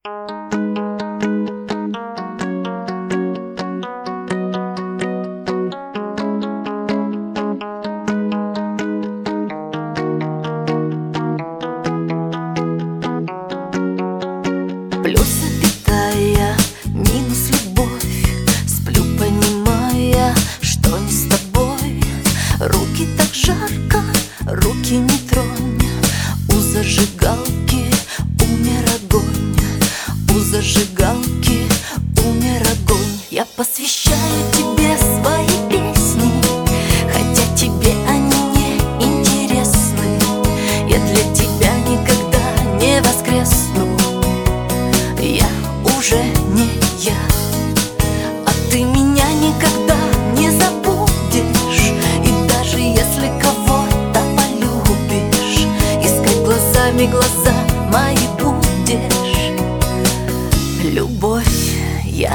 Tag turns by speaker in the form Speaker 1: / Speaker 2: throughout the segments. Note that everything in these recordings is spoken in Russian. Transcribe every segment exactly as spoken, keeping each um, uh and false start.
Speaker 1: Плюс запятая, минус любовь. Сплю, понимая, что не с тобой. Руки так жарко, руки не тронь. У зажигалки умер огонь. У зажигалки умер огонь. Я посвящаю тебе свои песни, хотя тебе они не интересны. Я для тебя никогда не воскресну. Я уже не я, а ты меня никогда не забудешь. И даже если кого-то полюбишь, искать глазами глаза мои будешь. Любовь, яд.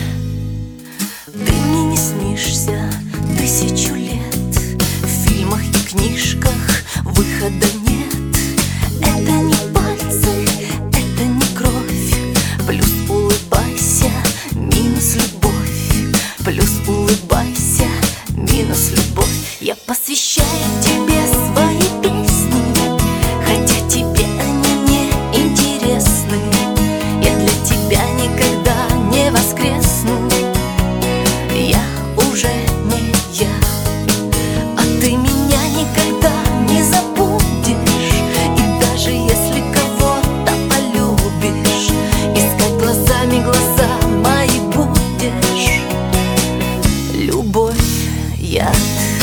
Speaker 1: Ты мне не снишься тысячу лет. В фильмах и книжках выхода нет. Это не пальцы, это не кровь. Плюс улыбайся, минус любовь. Плюс улыбайся, минус любовь. Я посвящаю тебе свои песни, хотя тебе они не интересны. Я для тебя никогда не воскресну. Я уже не я, а ты меня никогда не забудешь. И даже если кого-то полюбишь, искать глазами глаза мои будешь. Любовь, яд.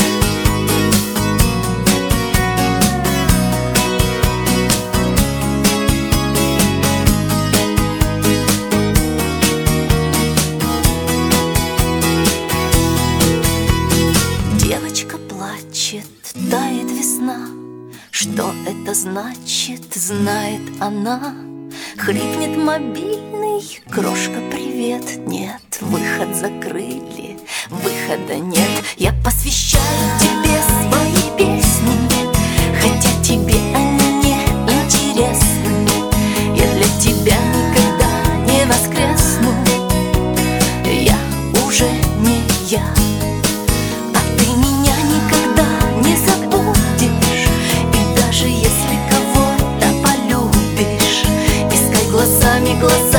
Speaker 1: Девочка плачет, тает весна. Что это значит, знает она. Хрипнет мобильный, крошка, привет. Нет, выход закрыли, выхода нет. Я посвящаю тебе свои песни, хотя тебе они не интересны. Я для тебя никогда не воскресну. Я уже не я, а ты меня никогда не забудешь. И даже если кого-то полюбишь, искать глазами глаза